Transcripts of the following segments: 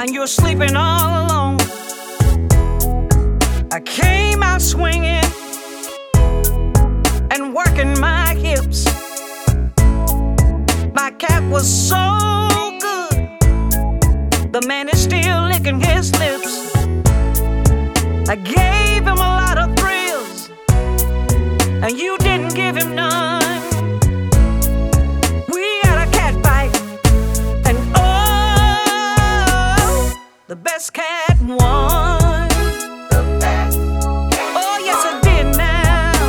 and you're sleeping all alone. I came out swinging and working my hips. My cat was so good, the man is still licking his lips. I gave him a lot of thrills, and you didn't give him none. We had a cat fight, and oh, the best cat won. The best cat oh, yes, won. It did now.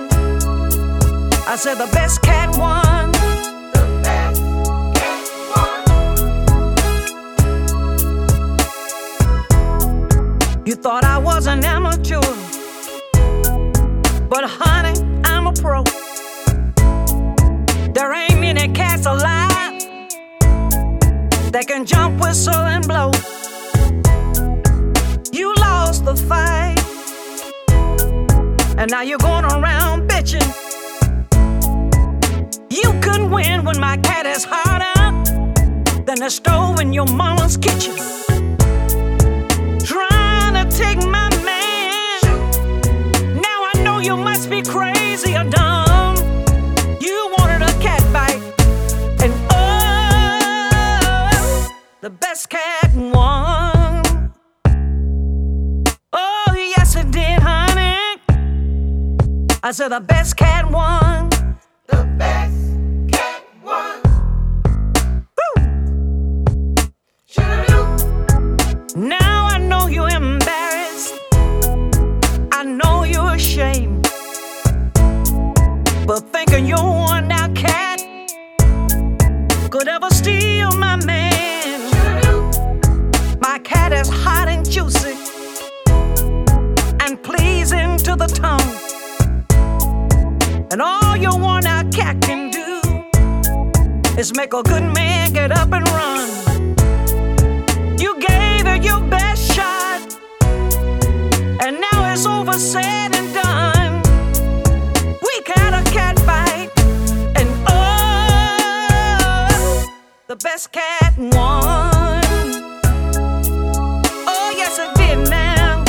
I said the best cat won. The best cat won. You thought I was an amateur, but honey, I'm a pro. There ain't many cats alive that can jump, whistle, and blow. You lost the fight, and now you're going around bitching. You couldn't win when my cat is harder than the stove in your mama's kitchen. Trying to take my man. Now I know you must be crazy or dumb. You wanted a cat fight, and oh, the best cat won. Oh, yes, it did, honey. I said the best cat won. The best cat won. Woo! Now I know you're embarrassed. I know you're ashamed. But thinking your worn out cat could ever steal my man. My cat is hot and juicy and pleasing to the tongue. And all your worn out cat can do is make a good man get up and run. You gave it your best shot, and now it's over, said and done. We had a cat fight, and oh, the best cat won. Oh, yes, it did now.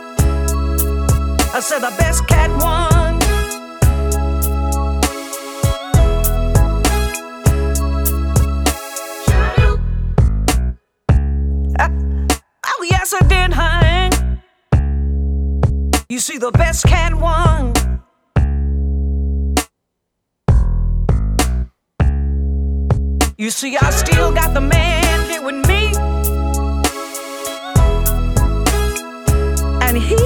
I said the best cat won. Oh, yes, it did, honey. You see, the best cat won. You see, I still got the man here with me, and he